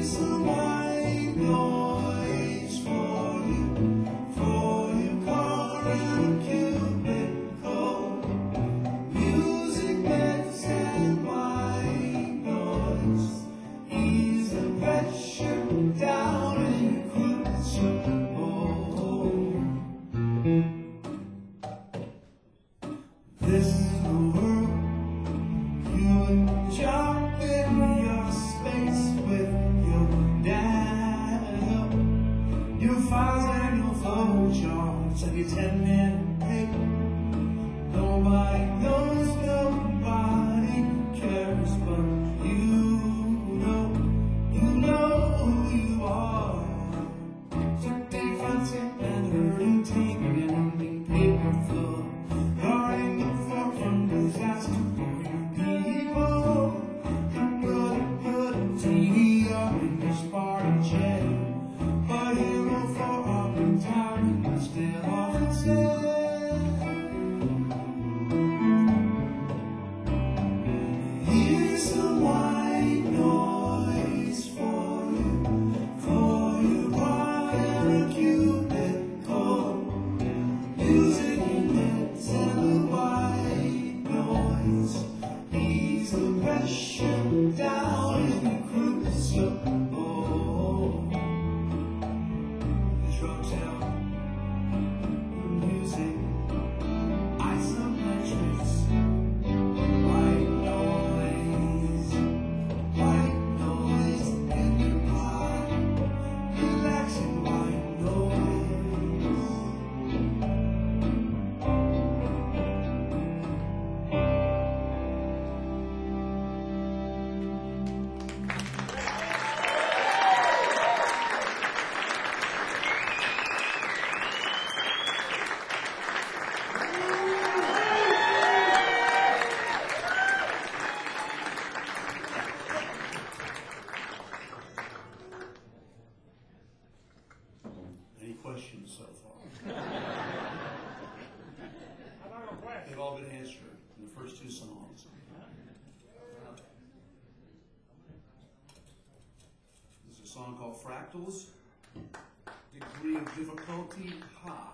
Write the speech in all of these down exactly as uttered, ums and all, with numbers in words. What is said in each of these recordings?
Questions so far? They've all been answered in the first two songs. This is a song called Fractals. Degree of difficulty, high.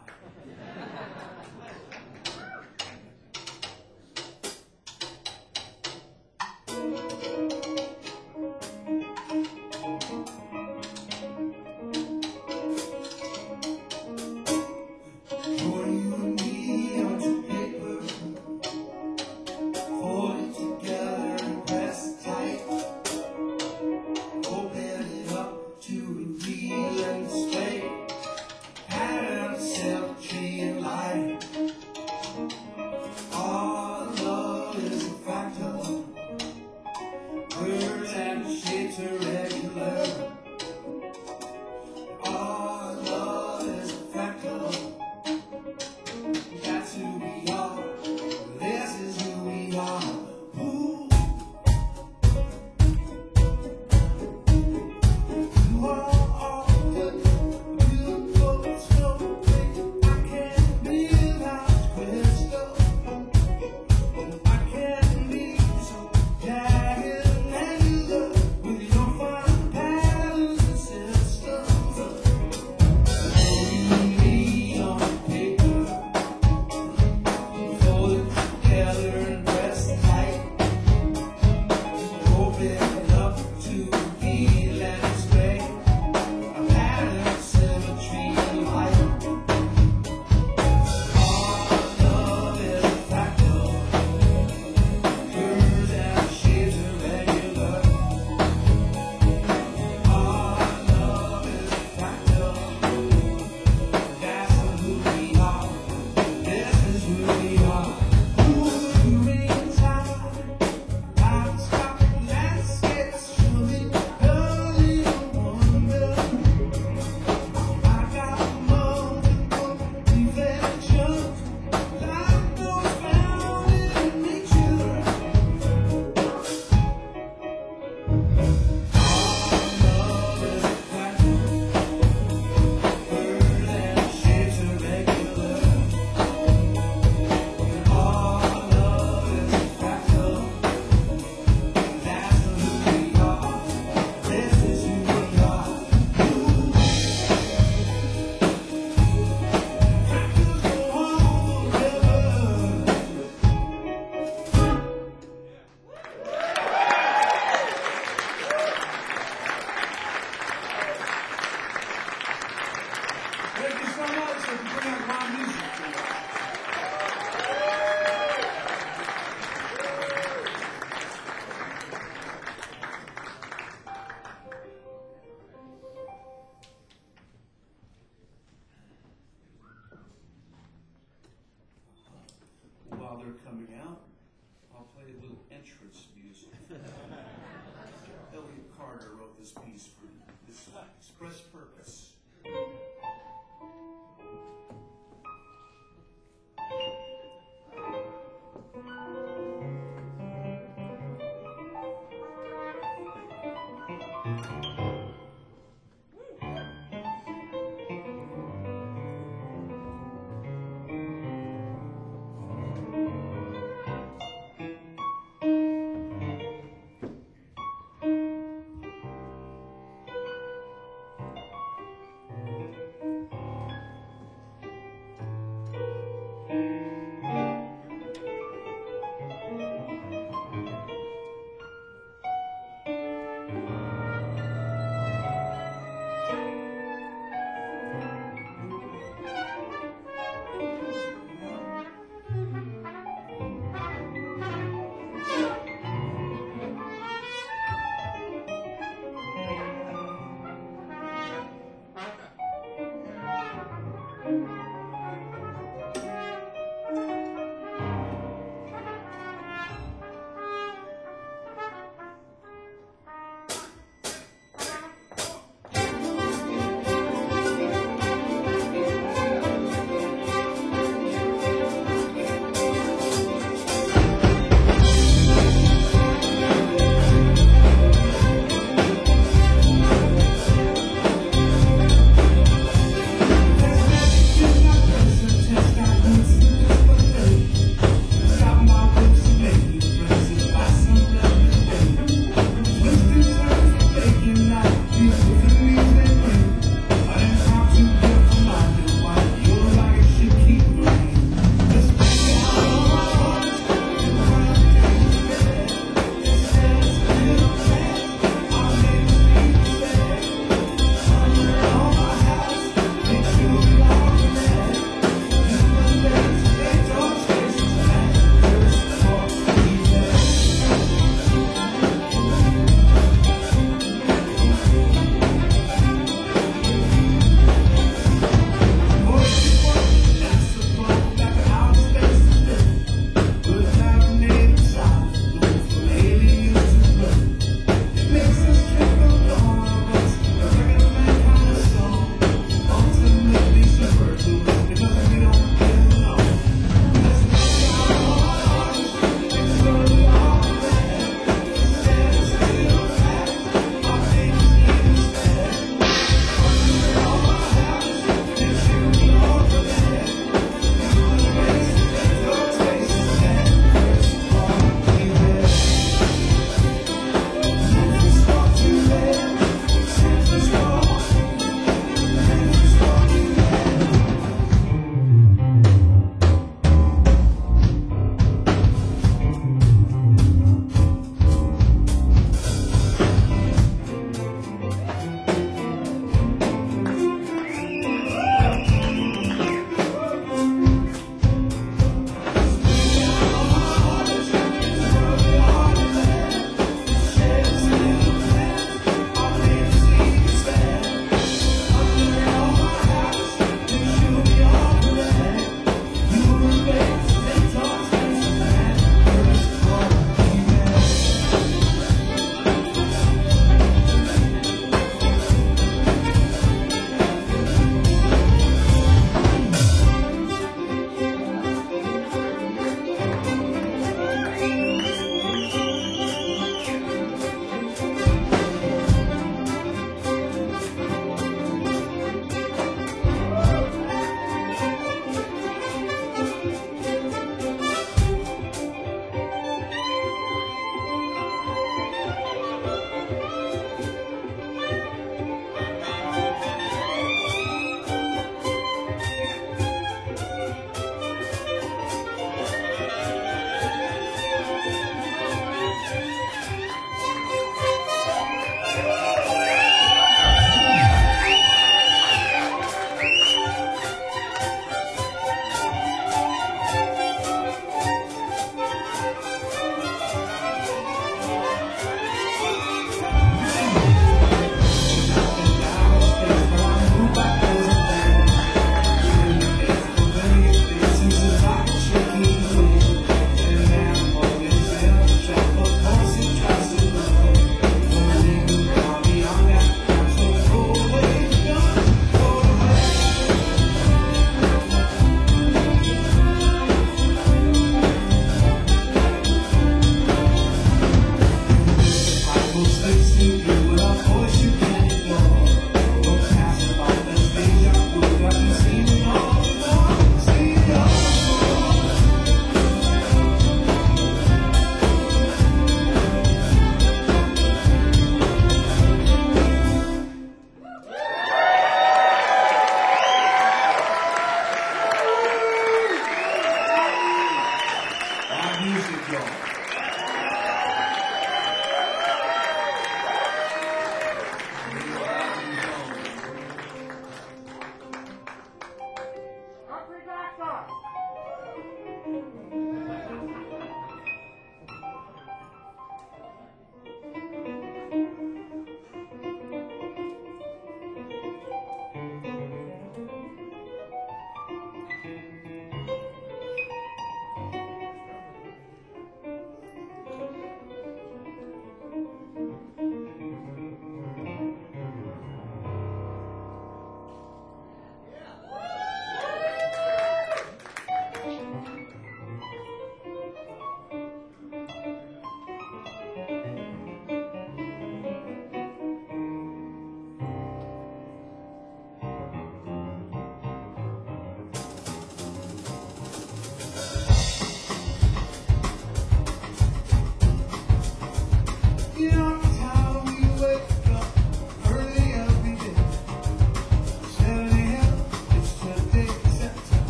With your entrance music. Elliot Carter wrote this piece for this express purpose.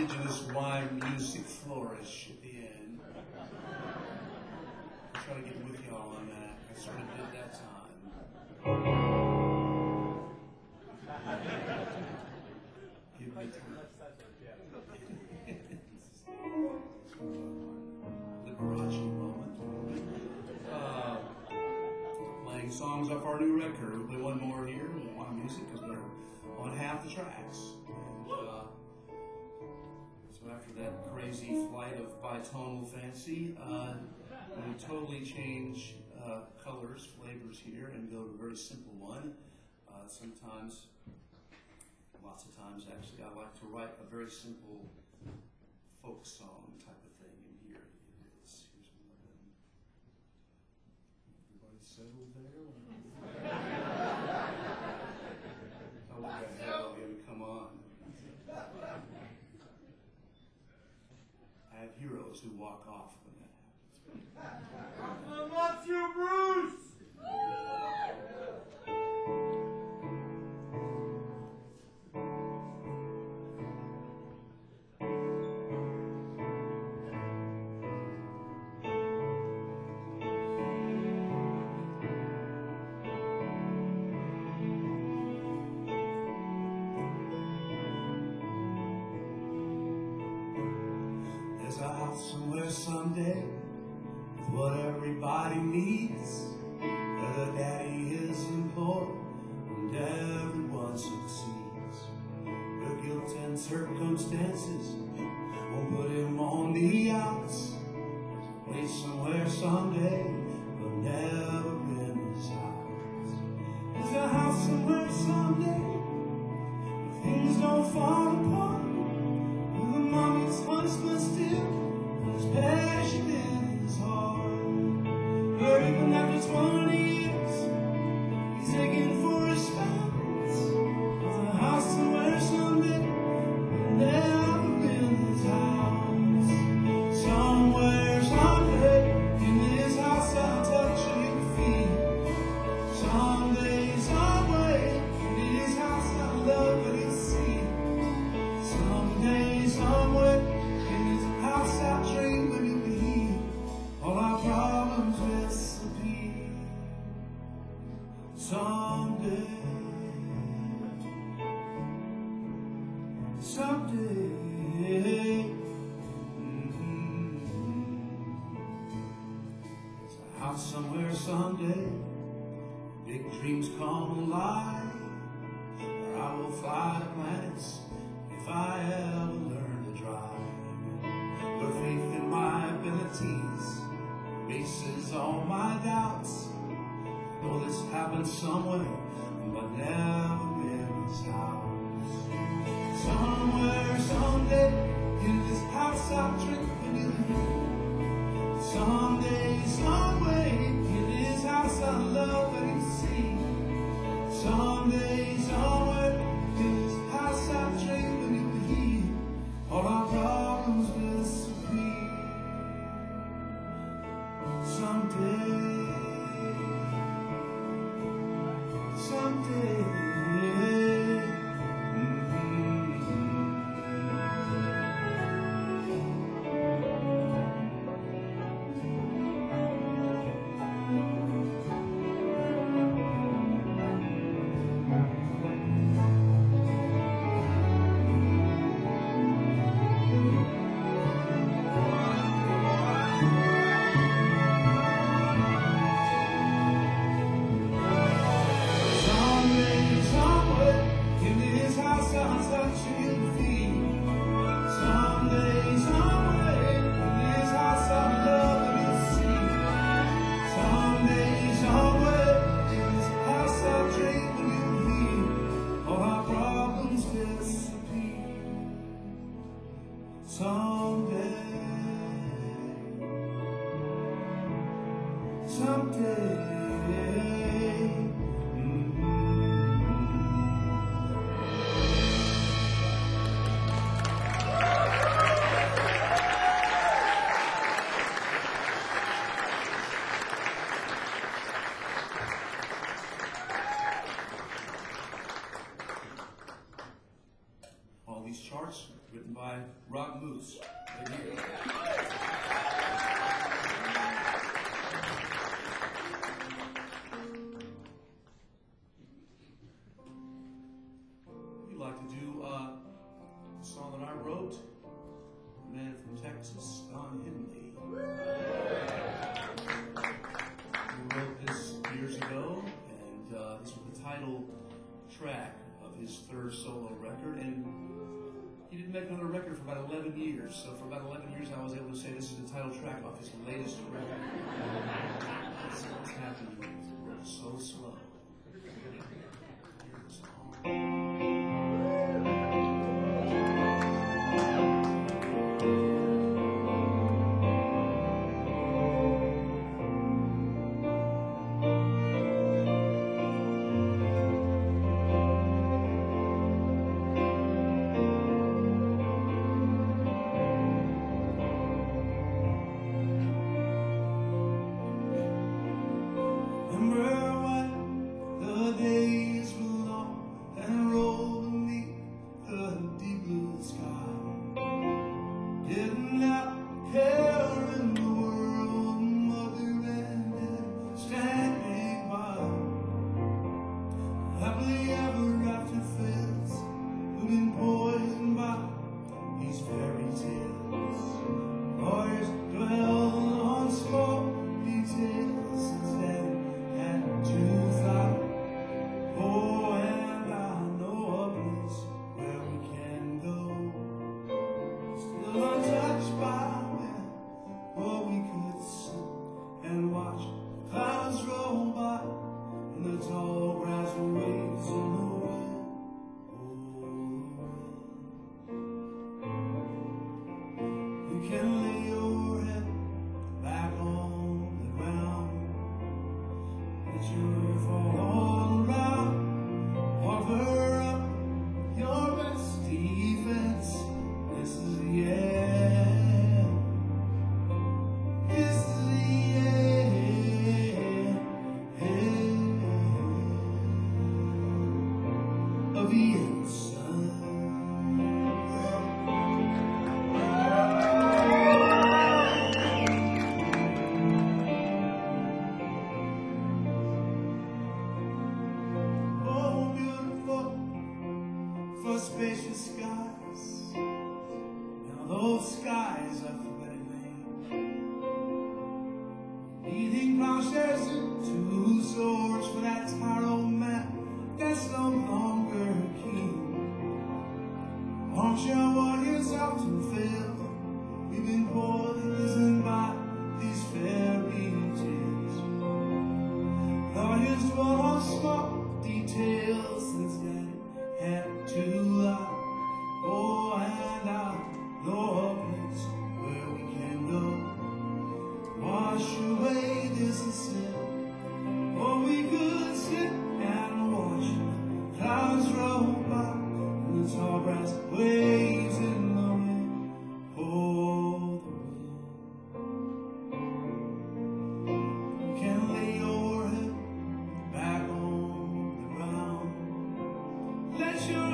indigenous wine music flourish at the end. I'll try to get with y'all on that. I sort of did that time. Give me time. Liberace moment. Uh, playing songs off our new record. We'll play one more here with wine music because they're on half the tracks. And, uh, so after that crazy flight of bitonal fancy, uh, we totally change uh, colors, flavors here, and go to a very simple one. Uh, sometimes, lots of times actually, I like to write a very simple folk song type of thing, and here it is. Here's one of them. Everybody settled there? Oh, look at hell, him, come on. I have heroes who walk off when that happens. I love you, Bruce! There's a house somewhere someday with what everybody needs. Where the daddy is employed and everyone succeeds. The guilt and circumstances won't put him on the outs. There's a place somewhere someday but never been his house. There's a house somewhere someday where things don't fall apart. Where the mommy's husband still has passion in his heart. Where even after twenty years, he's aching for his spouse. There's a house somewhere someday will never been his house. Somewhere someday, in this house I'll touch your feet. Someday, someway, in this house I'll love what you see. Someday, somewhere, in this house I'll dream when you be. All our problems disappear. Someday, someday, mm-hmm. There's a house somewhere someday, big dreams come alive, where I will fly to planets if I ever learn to drive. Where faith in my abilities erases all my doubts. Though this happened somewhere, but never in this house. Somewhere, someday, in this house I'll drink when you leave. Someday, someway, in this house I'll love when you see. Someday, somewhere, in this house I'll drink when you leave. All our problems disappear. Someday. Someday, someday. All these charts written by Rob Moose. Right here. We'd like to do uh, a song that I wrote, a man from Texas, Don Henley. We wrote this years ago, and uh, this was the title track of his third solo record, and he didn't make another record for about eleven years. So for about eleven years, I was able to say this is the title track off his latest record. That's what's happening when you roll so slow. Here's the song. Spacious skies, now those skies are flooded rain. Eating plowshares and two swords for that tired old man that's no longer king. Armchair warriors often fail. We've been poisoned by these fairy tales. Lawyers dwell on small details since then. Had to lie, oh, and I know a place where we can go. Wash away this sin, or we could sit and watch clouds roll by, and the tall grass waves in the wind. Oh, the wind. You can lay your head back on the ground. Let your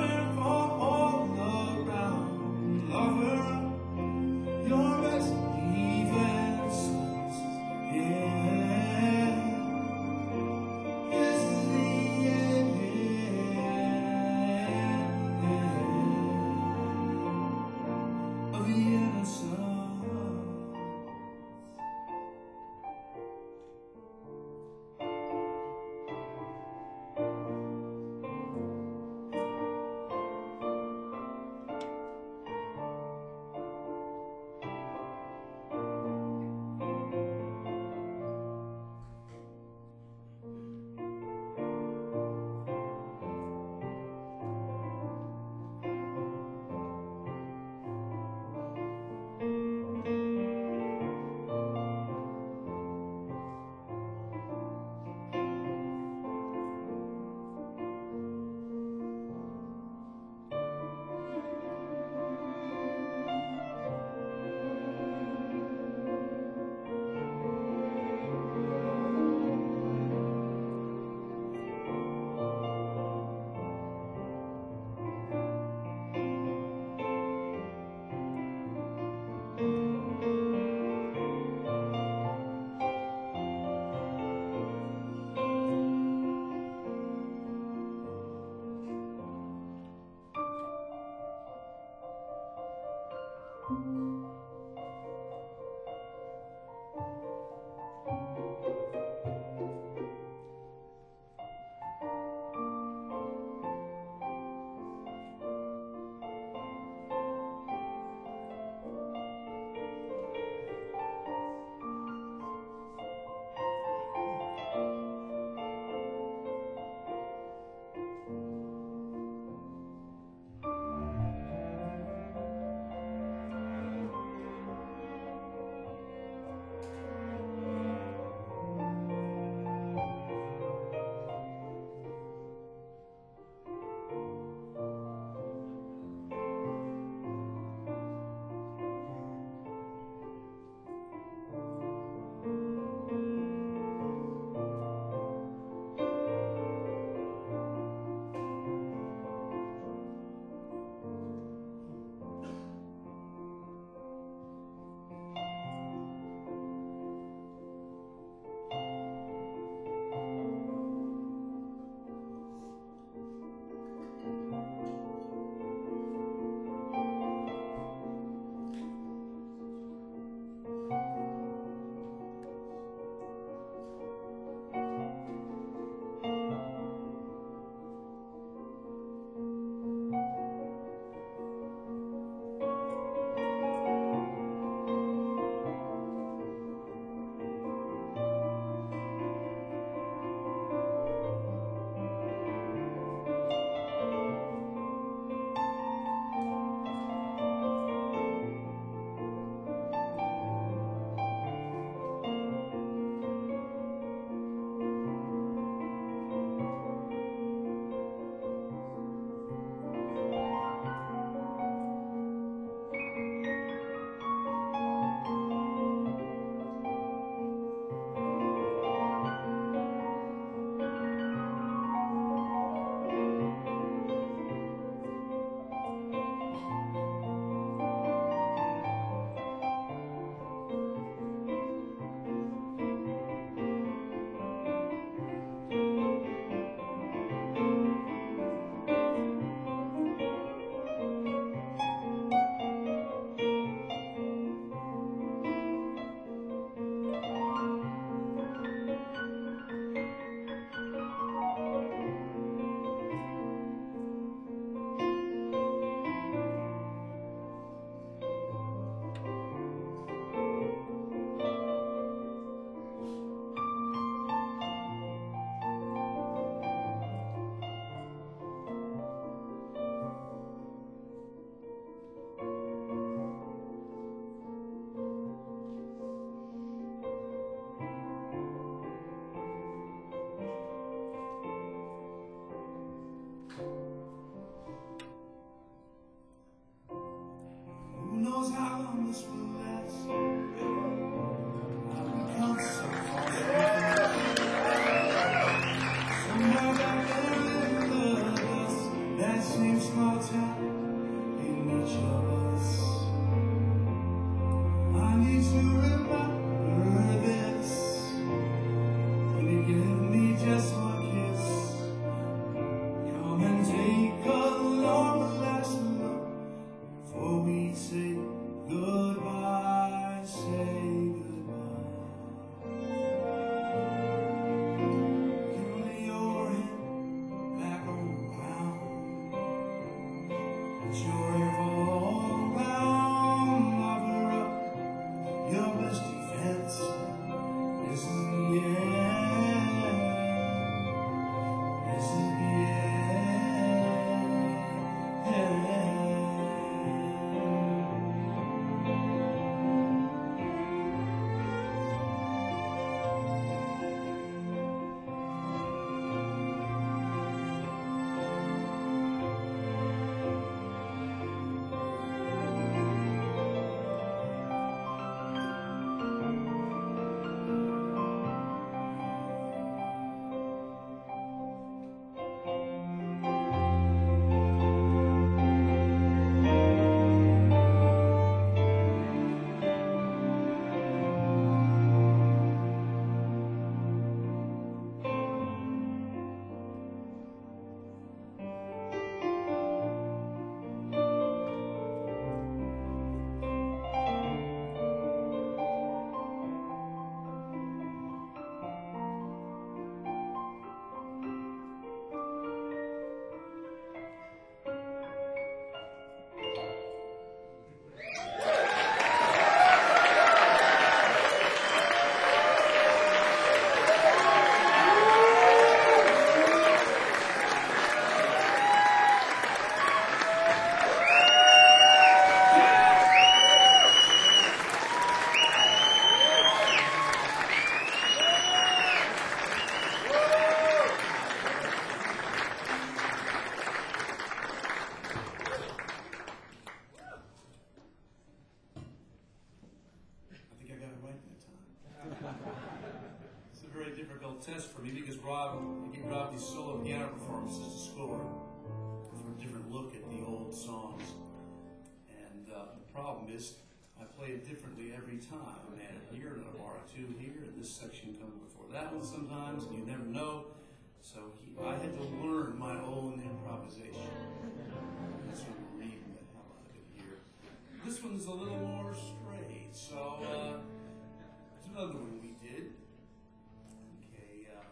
test for me because Rob, he brought these solo piano performances to score for a different look at the old songs. And uh, the problem is, I play it differently every time. I'm added here, another bar or two here, and this section comes before that one sometimes, and you never know. So he, I had to learn my own improvisation. That's what I'm reading the hell out of it here. This one's a little more straight, so uh, it's another one we did. Okay, uh,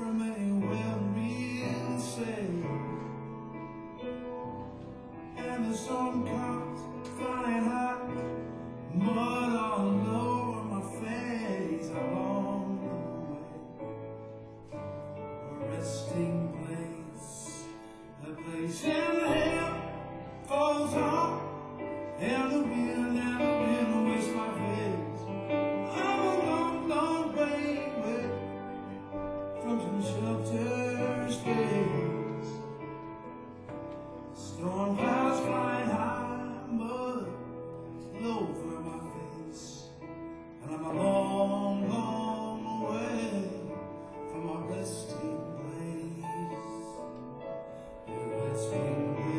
remain well real safe. And the storm comes flying high, mud all over my face. Along the way, a resting place, a place in hell falls hard, and the wind and the wind whips my face. I'm a long, long way away from some shelter space. Storm clouds flying high, mud all over my face, and I'm a long, long way from my resting place. A resting place.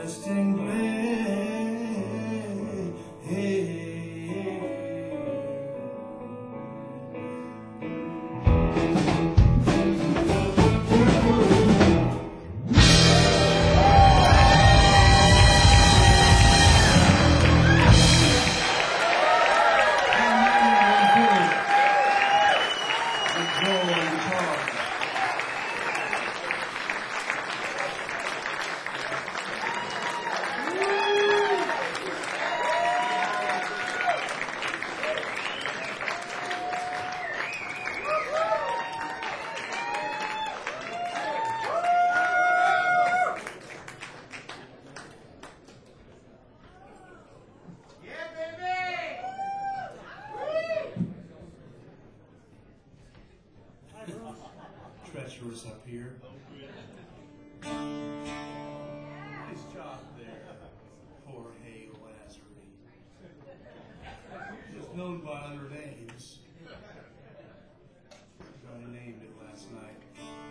resting place. Treacherous up here. Nice job there, Jorge Lazari. Just known by other names. I named it last night.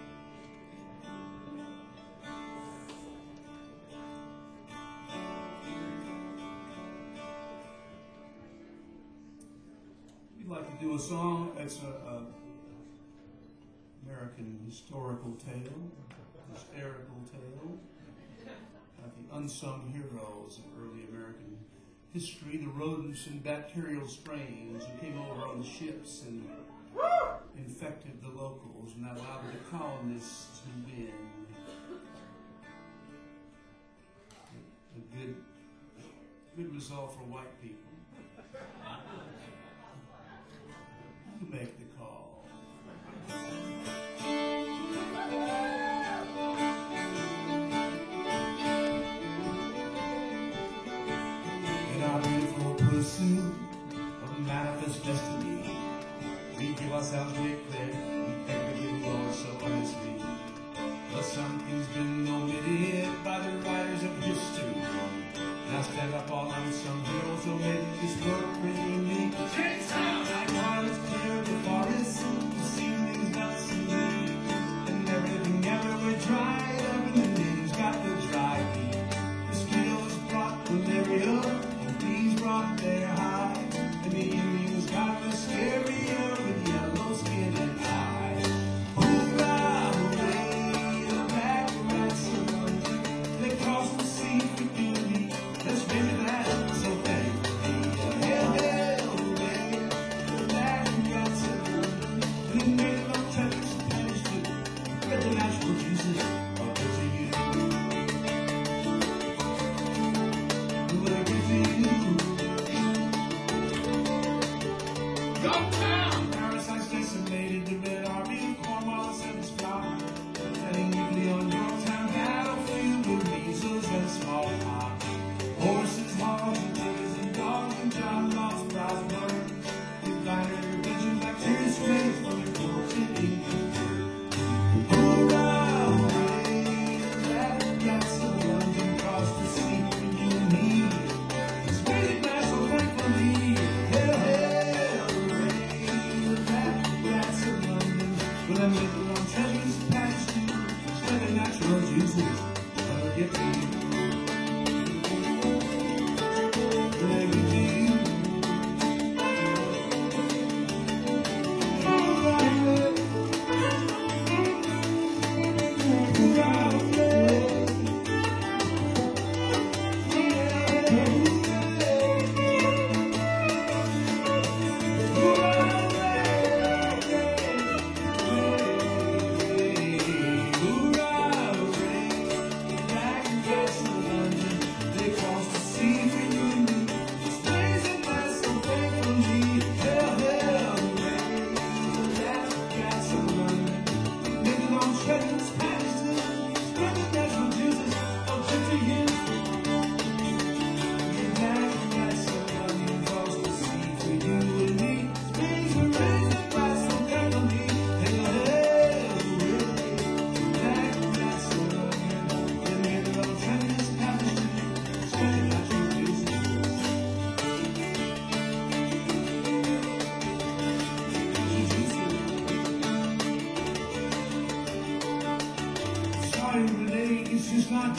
We'd like to do a song. It's a, a American historical tale, hysterical tale, about the unsung heroes of early American history, the rodents and bacterial strains who came over on the ships and infected the locals and allowed the colonists to win. A good, good result for white people. You make the call. In our beautiful pursuit of manifest destiny, we give ourselves great credit and thank the good Lord so earnestly. But something's been omitted by the writers of history. Now stand up all unsung heroes who made this work really unique. Take time! Like waters clear the forest, the ceilings nuts and leaves, and everything everywhere dried up, and the names got the dry heat. Mosquitoes brought malaria, and bees brought their hives, and the Indians got the scary urban yellow skin and eyes. Hoorah, hooray, the back rats of London, they crossed the sea for beauty. Let's bring it out, so thankfully. Hail, hail, hooray, the back rats of London, and they made it on Texas and Spanish too. Get the natural juices are good to you. They're good to you. Go down! Parasites decimated the Red Army, Cornwallis and his flock, heading weekly on Yorktown battlefield with measles and smallpox. Horses, hogs, and chickens and dogs and John Locke's brows burned. We blinded religion, bacteria strains from the corpse in England. Hoorah, hooray, the rat rats of London crossed the sea for you and me. It's made it nice, so thankfully. Hail, hail, hooray, the rat rats of London. With a nickel on treasures patched to, spread the natural juices. I'll get to you. They're good to you. Back and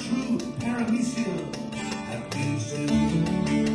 true paramecia at these two.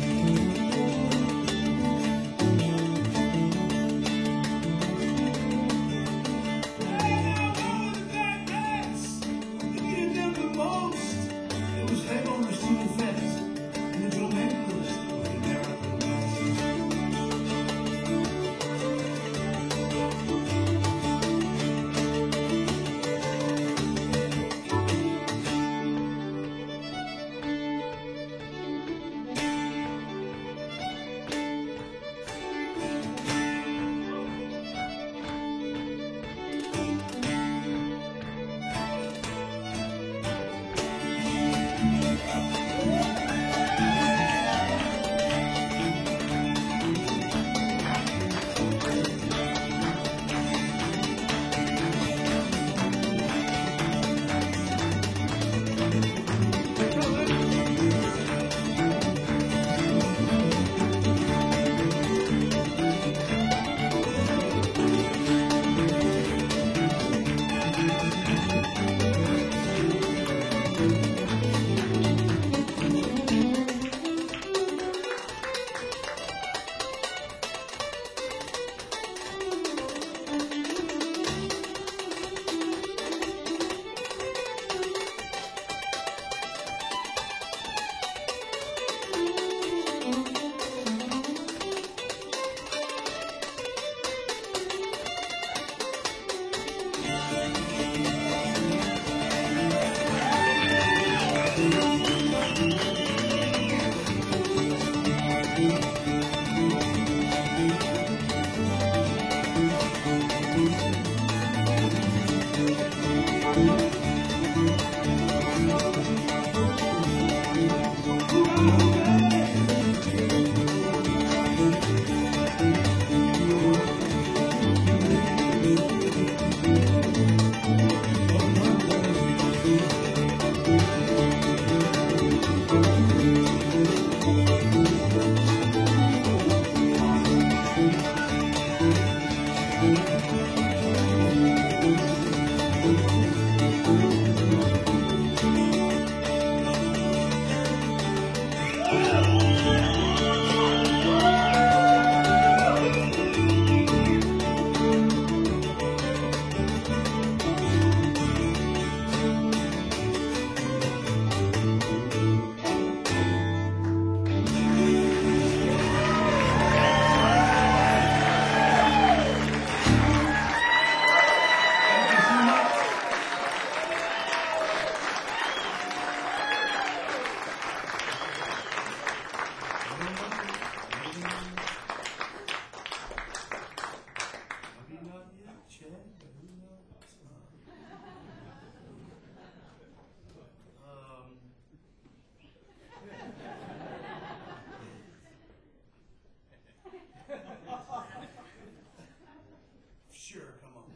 Sure, come on.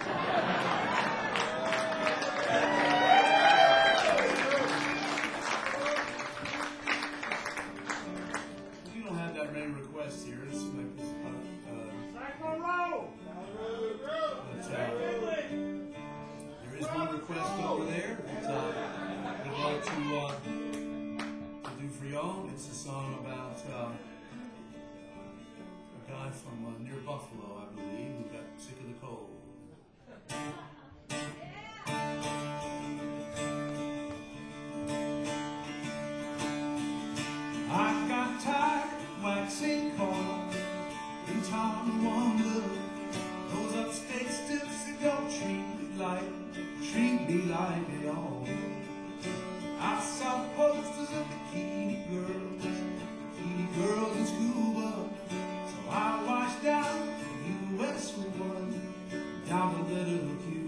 We don't have that many requests here. It's like this, uh, uh, but, uh, there is one request over there that uh, I'd like to, uh, to do for y'all. It's a song about uh, a guy from uh, near Buffalo, I believe, who got sick of the cold. I got tired waxing cold in town to wonder. Those upstate stiffs that don't treat me like, treat me like they all. I saw posters of bikini girls, bikini girls in scuba. So I washed down the U S one down to Little Cuba.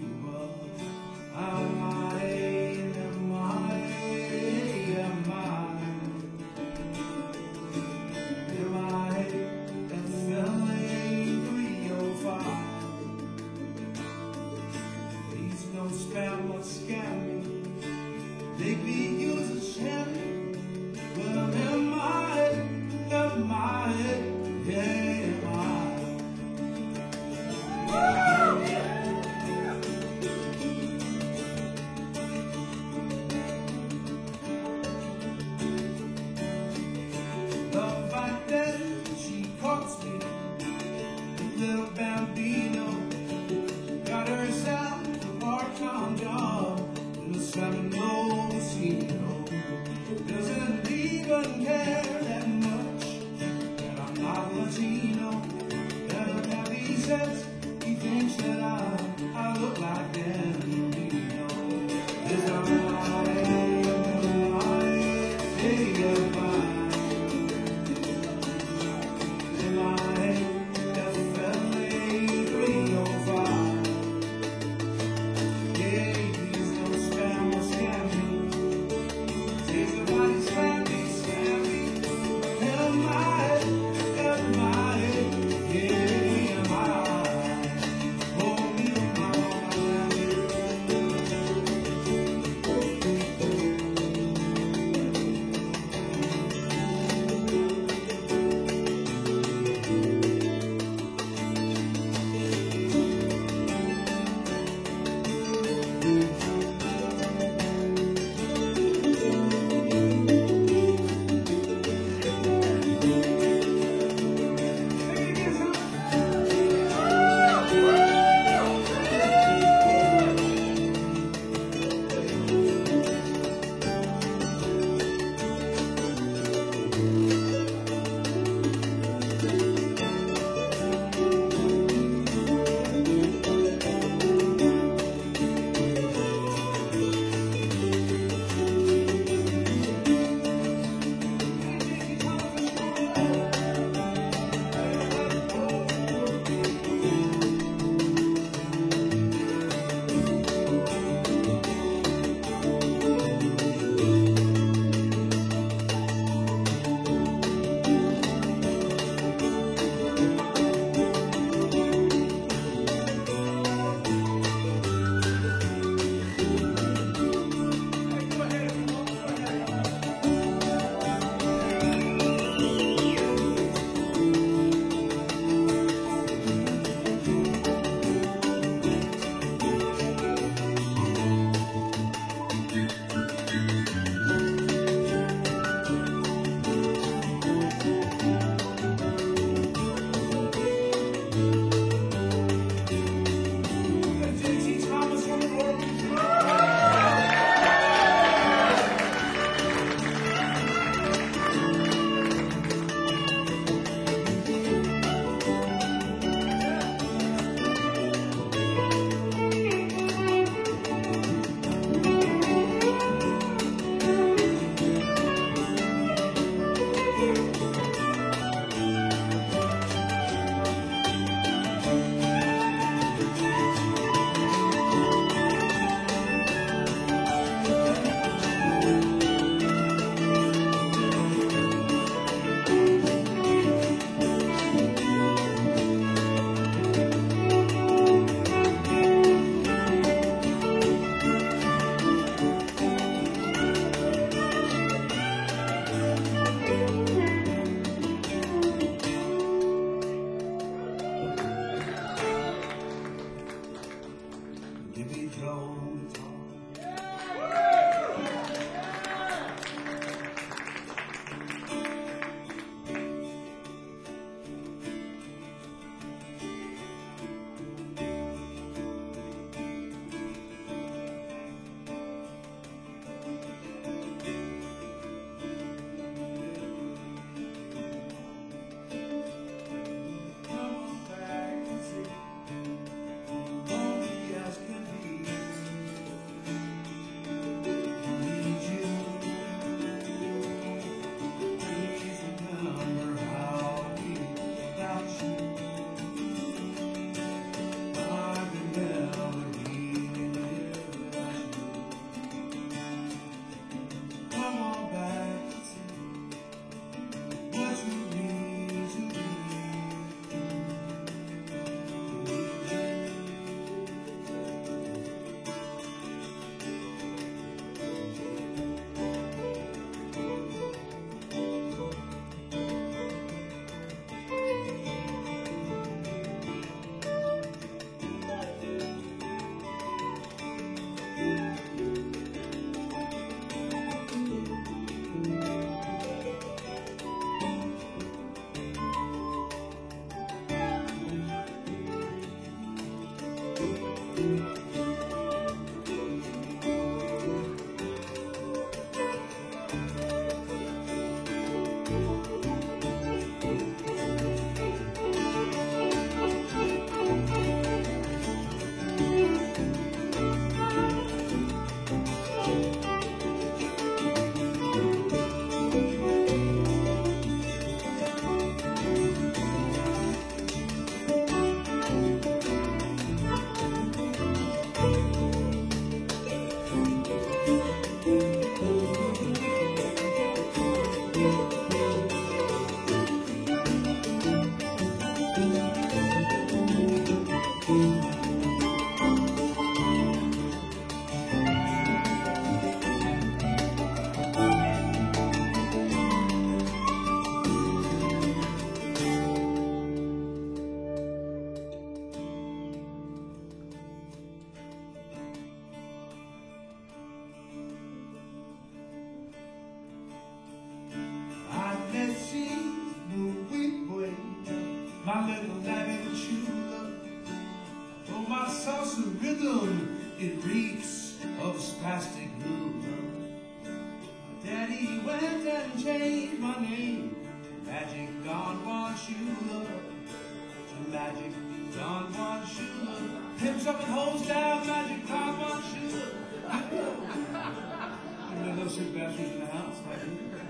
my little Latin chula. Oh, my salsa rhythm, it reeks of spastic hula. Daddy went and changed my name to Magic Don Juan Shula. To Magic Don Juan Shula. Hips up and holds down, Magic Don Juan Shula. There are those sick bastards in the house, like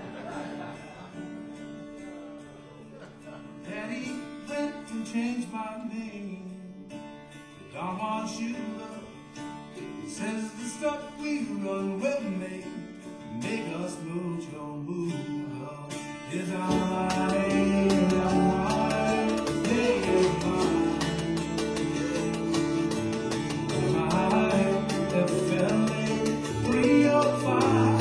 Daddy went and changed my name to Don Juan Shula. He says the stuff we run will make make us mucho mucho. Is alright, alright, yeah, alright. The feeling three oh five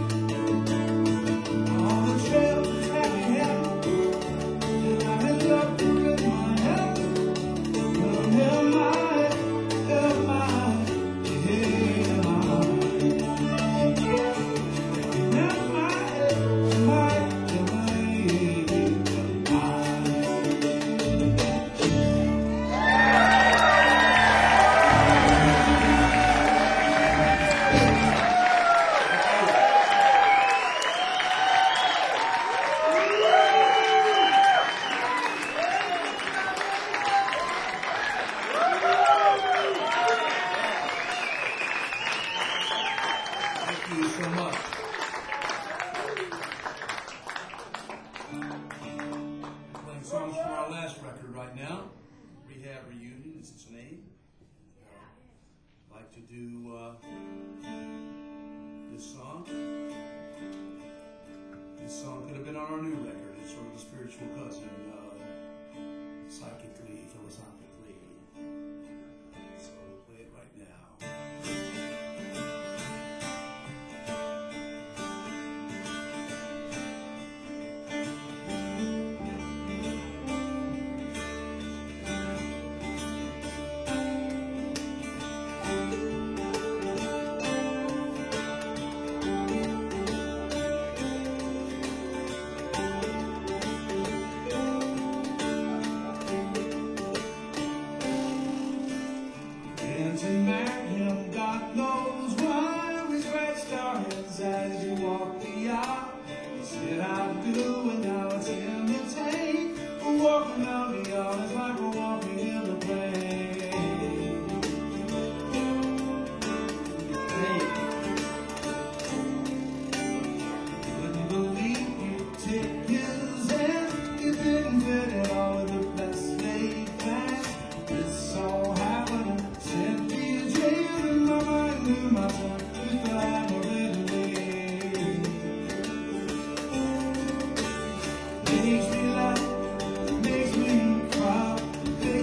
on the trail to hell, and I'm in love with my health. Well, never mind, never mind, yeah, never mind, mind, Thank you so much. Playing songs from our last record right now, Rehab Reunion is its name. I'd like to do uh, this song. This song could have been on our new record. It's sort of a spiritual cousin, uh, psychically, philosophically. So we'll play it right now. And to marry him, God knows why we scratched our heads as you walked the aisle. You said I do, and now it's imitate. Walking down the aisle is like we're walking in a plane. Hey, couldn't believe you took his hand. You didn't fit it all with the best laid plans. This all happened. Sent me a dream in my mind, knew myself if I were ready. Makes me laugh, makes me cry,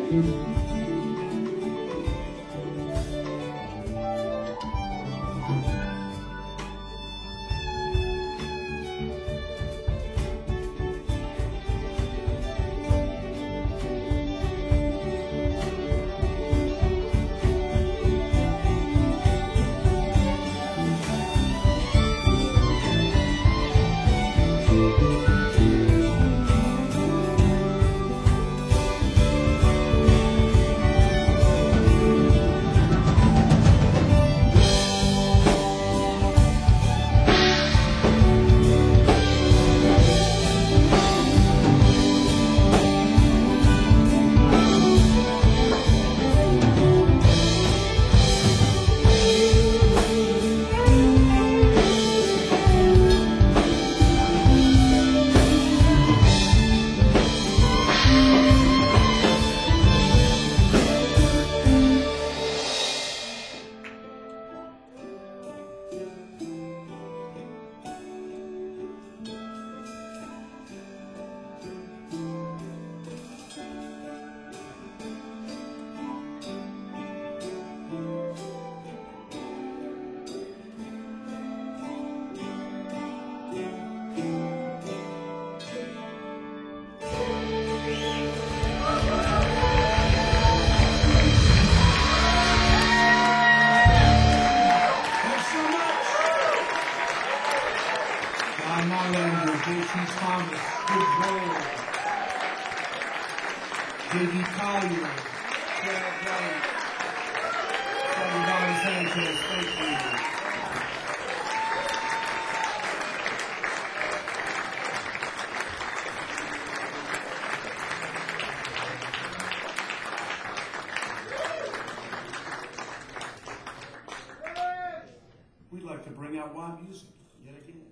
We'd like to bring out wild music yet again.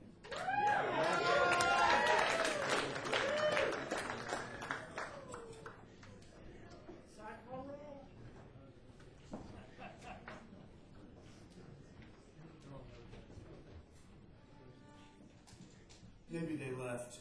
Maybe they left.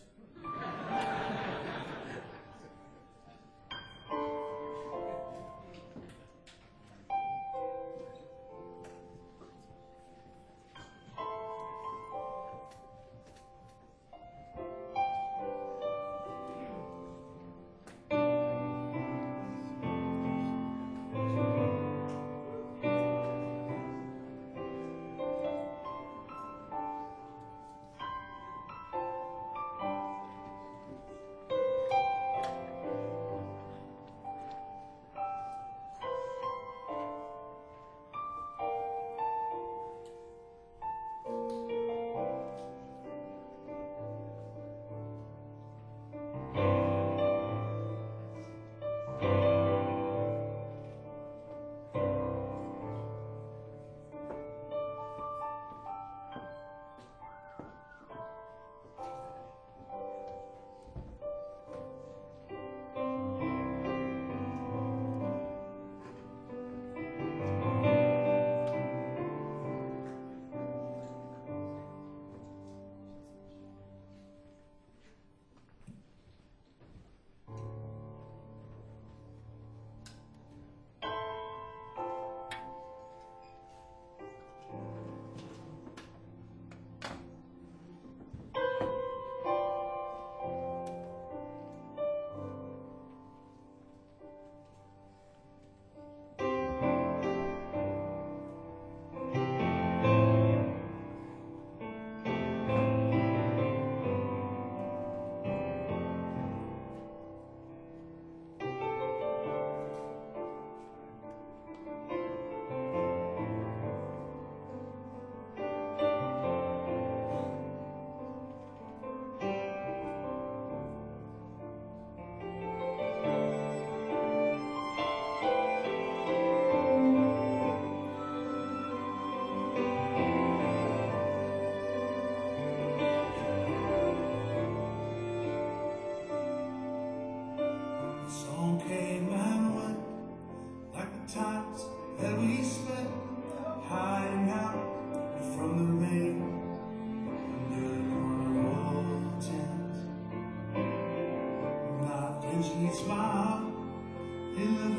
Smile in the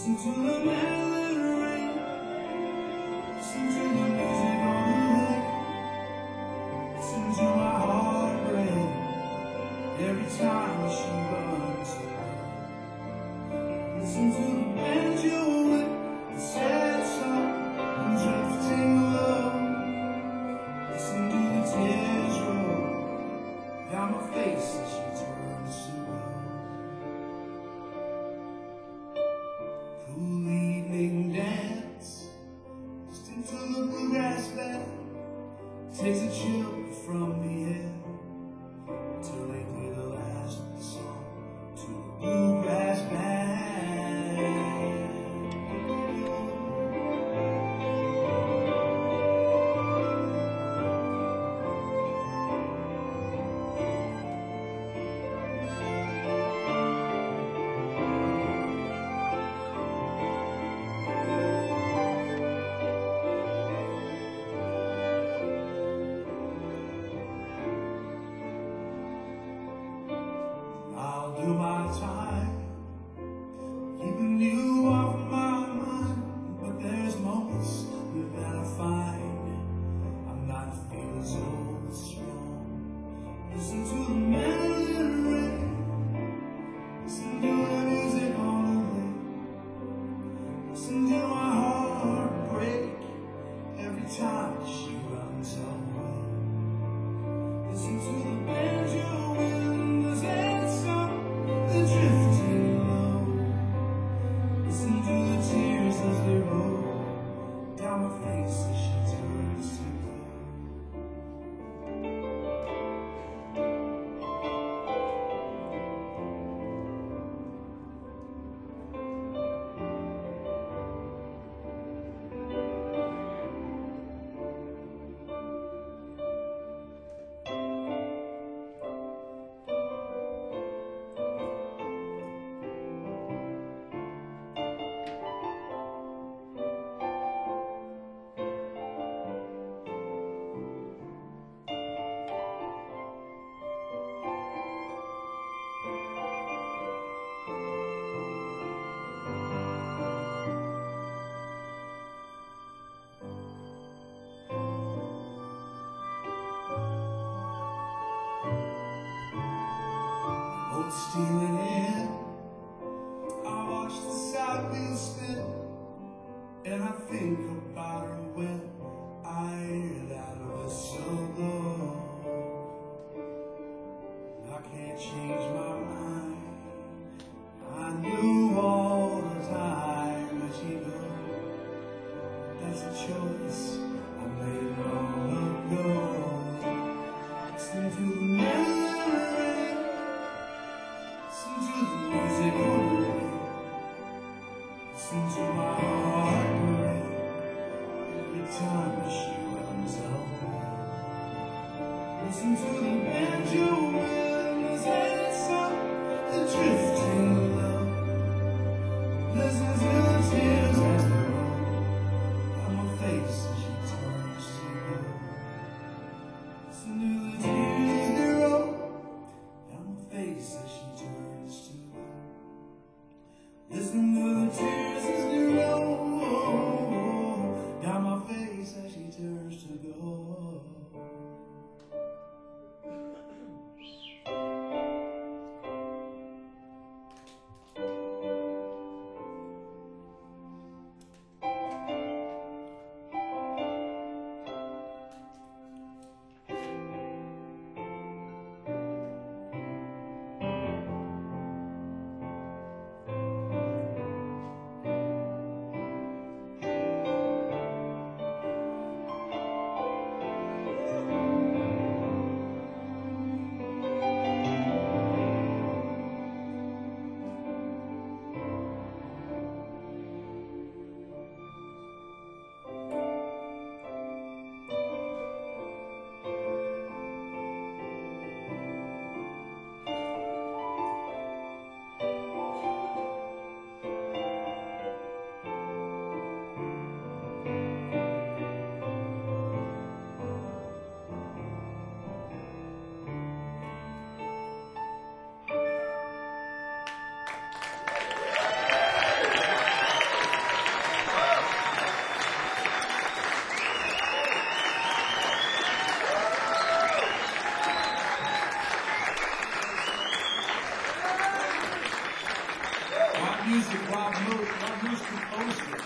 Listen to the melody ring. Listen to the music on the lake. Listen to my heart break every time she runs away. Listen to the banjo with the sad song and drifting low. Listen to the tears roll down my face as she turns to gold. Cool evening dance, listen to the bluegrass band, takes a chill from the air till they play the last song to the bluegrass band. I'll do my time, keeping you off my mind, but there's moments that I find I'm not feeling so strong. Listen to the melody ring, listen to the music on the lake, listen to my heart break every time she runs away. Listen to the banjo wind, the sad song, the drifting low. Listen to the tears as they roll down my face as she turns to gold. Boat stealing in, I watch the side wheel spin, and I think about her when I hear that whistle blow. I can't change my mind, I knew all the time that she'd go. That's a choice I made long ago. Listen to the melody ring, listen to music, Rob Moose, Rob Moose composed it.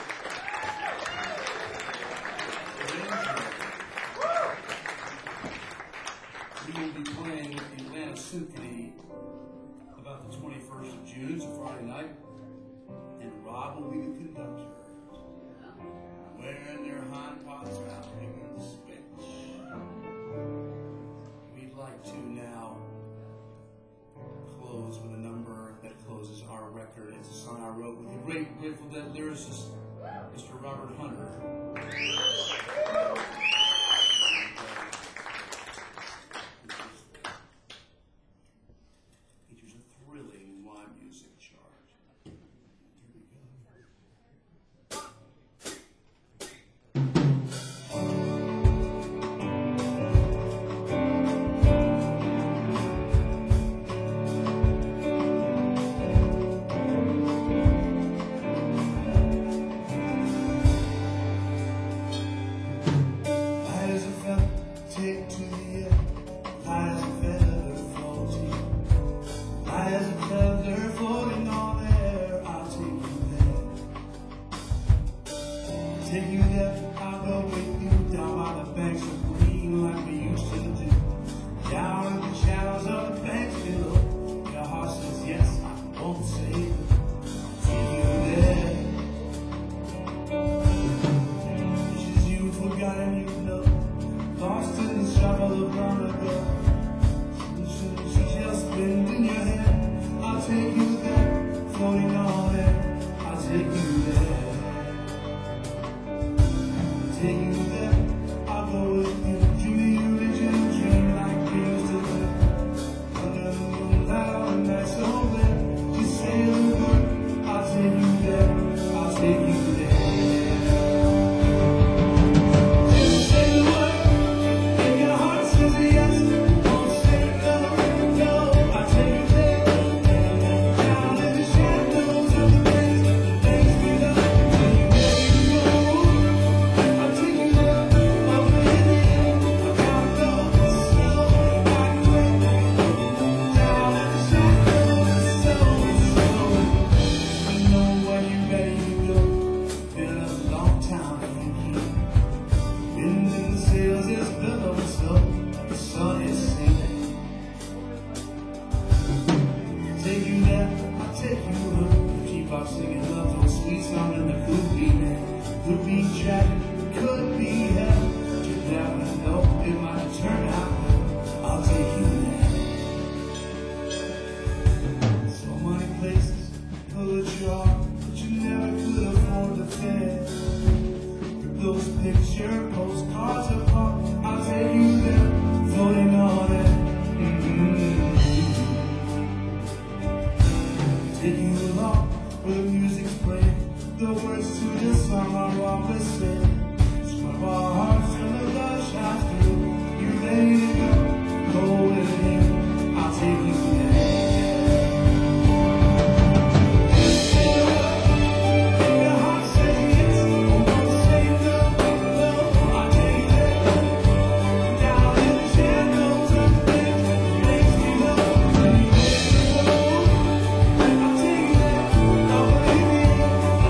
We will be playing with the Atlanta Symphony about the twenty-first of June. It's a Friday night. And Rob will be the conductor. Wearing their hind pots out, making the switch. We'd like to now close with a number that closes our record. It's a song I wrote with the great Grateful Dead lyricist, Mister Robert Hunter. Features a thrilling Y music chart. Here we go.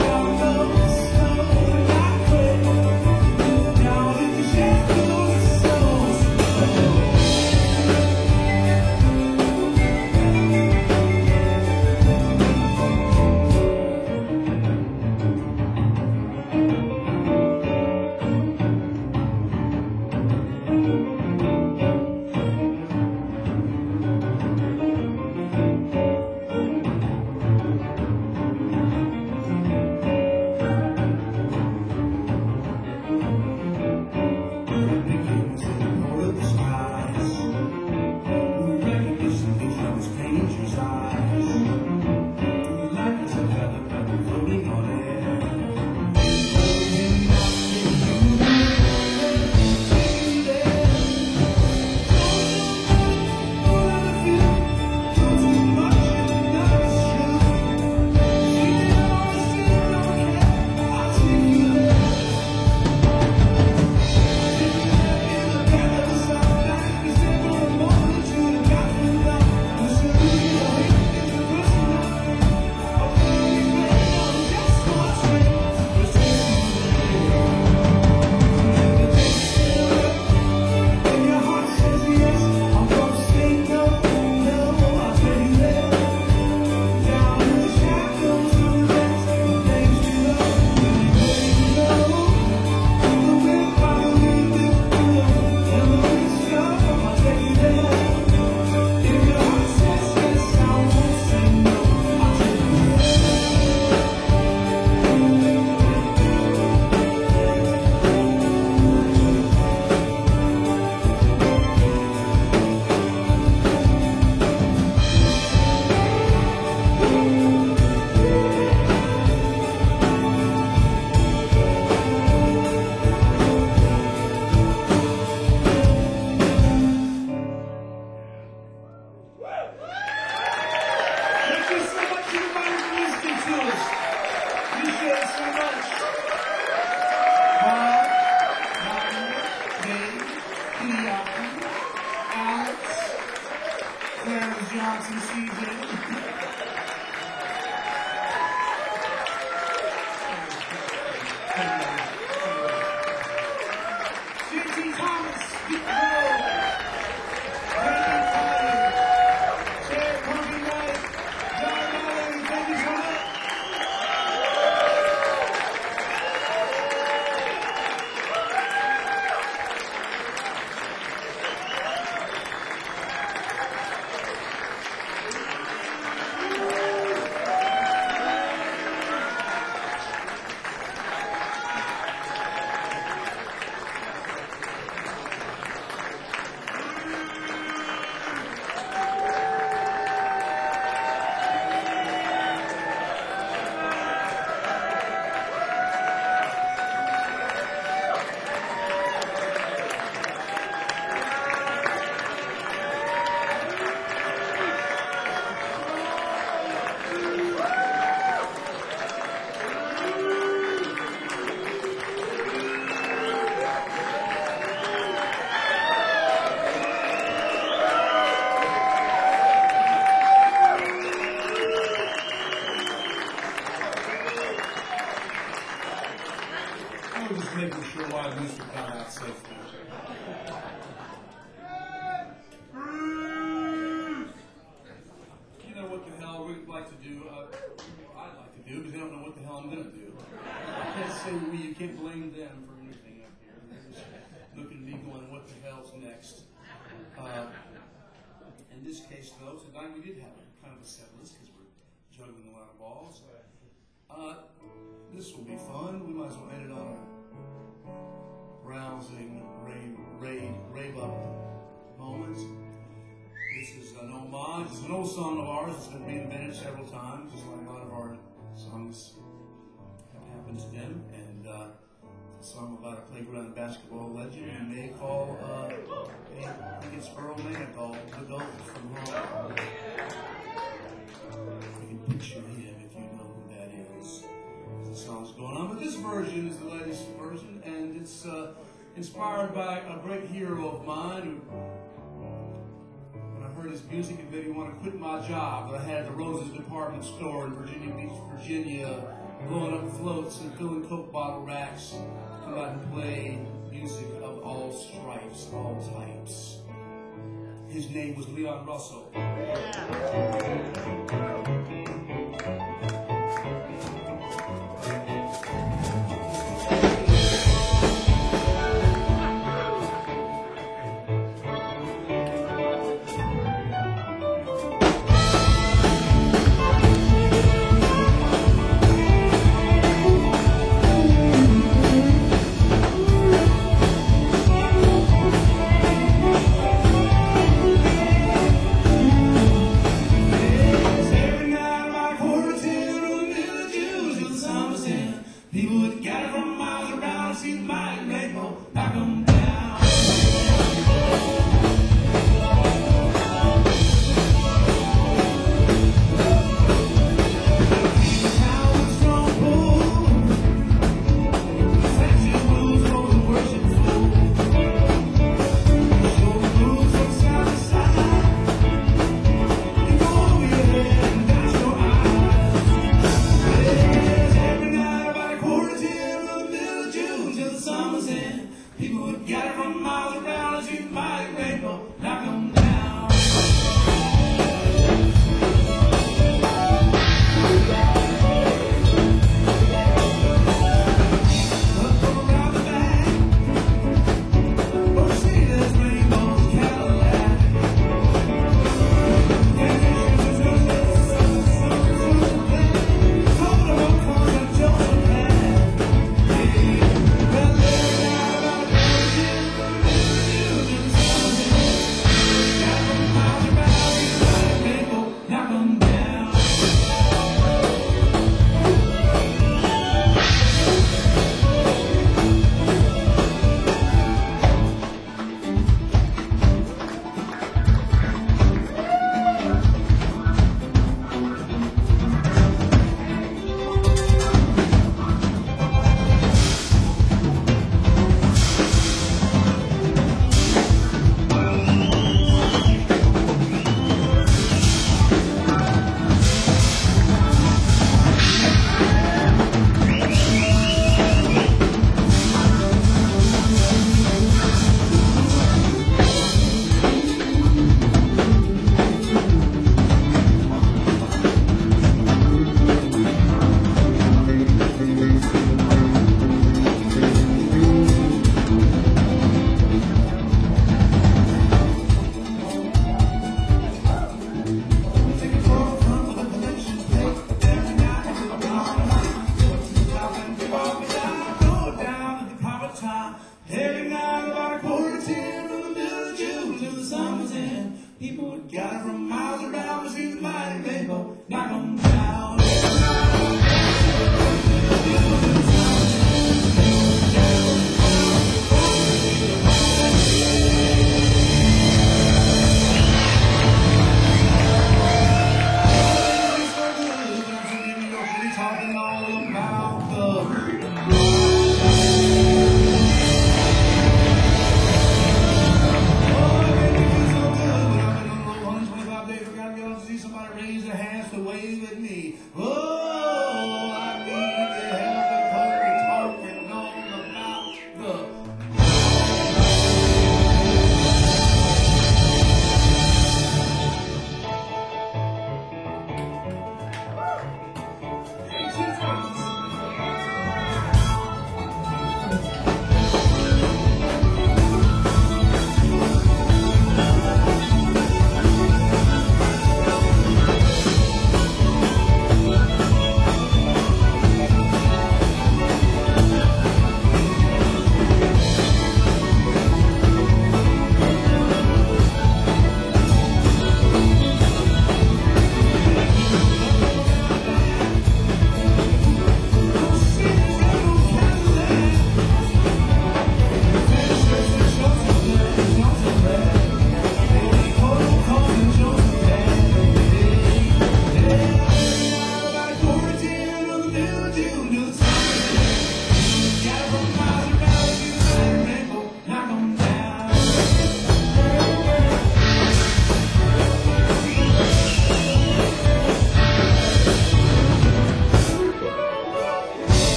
Down in the shadows. so much. Bob, Martin, Dave, Keon, Alex, Clarence Johnson, C J. J T Thomas, Pete Bell, Randy Tyler, Chad Pumpy Knight, John Allen, thank you so much. I was just making sure why Mister got out safely. You know what the hell we'd like to do? Uh, I'd like to do, because they don't know what the hell I'm going to do. I can't say we, you can't blame them for anything up here. They're just looking at me going, what the hell's next? Uh, in this case, though, tonight we did have a kind of a set list because we're juggling a lot of balls. Uh, this will be fun. We might as well end it on a rousing, rave, rave, rave up moment. This is an homage. It's an old song of ours. It's been reinvented several times, just like a lot of our songs have happened to them. And uh, a song about a playground basketball legend you may call, uh, I think it's Earl Mann called The Goat from Home. You can picture him if you know who that is. The song's going on, but this version is the latest version, and it's uh, inspired by a great hero of mine who, when I heard his music, it made me want to quit my job that I had at the Roses department store in Virginia Beach, Virginia, blowing up floats and filling Coke bottle racks to come out and play music of all stripes, all types. His name was Leon Russell. Every night my have been